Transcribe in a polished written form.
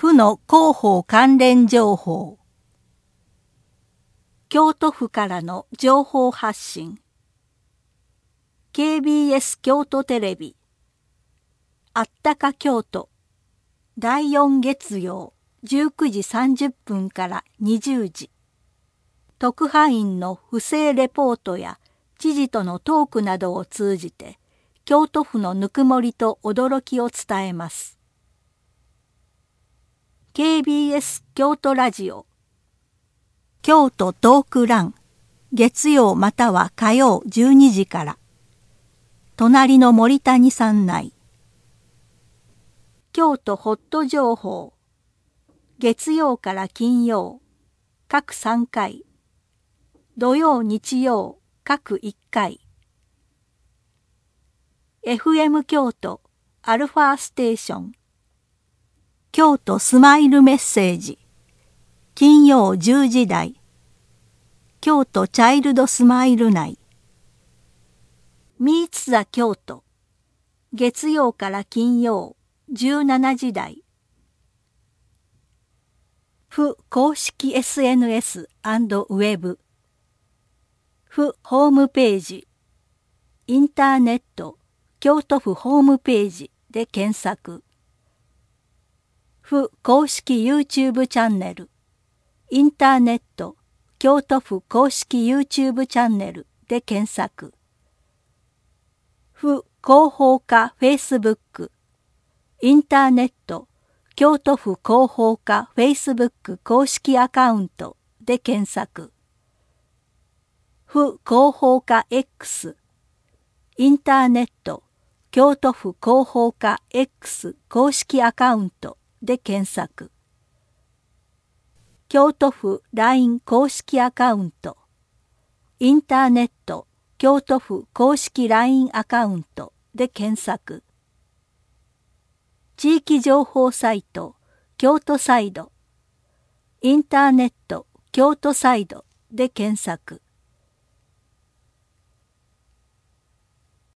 府の広報関連情報。京都府からの情報発信。KBS 京都テレビ。あったか京都。第4月曜19時30分から20時。特派員の不正レポートや知事とのトークなどを通じて、京都府のぬくもりと驚きを伝えます。KBS 京都ラジオ京都トークラン月曜または火曜12時から隣の森谷さん内京都ホット情報月曜から金曜各3回土曜日曜各1回 FM 京都アルファステーション京都スマイルメッセージ金曜10時台京都チャイルドスマイル内ミーツザ京都月曜から金曜17時台府公式 SNS& ウェブ府ホームページインターネット京都府ホームページで検索府公式 YouTube チャンネルインターネット京都府公式 YouTube チャンネルで検索府広報課 Facebook インターネット京都府広報課 Facebook 公式アカウントで検索府広報課 X インターネット京都府広報課 X 公式アカウントで検索京都府 LINE 公式アカウントインターネット京都府公式 LINE アカウントで検索地域情報サイト京都サイドインターネット京都サイドで検索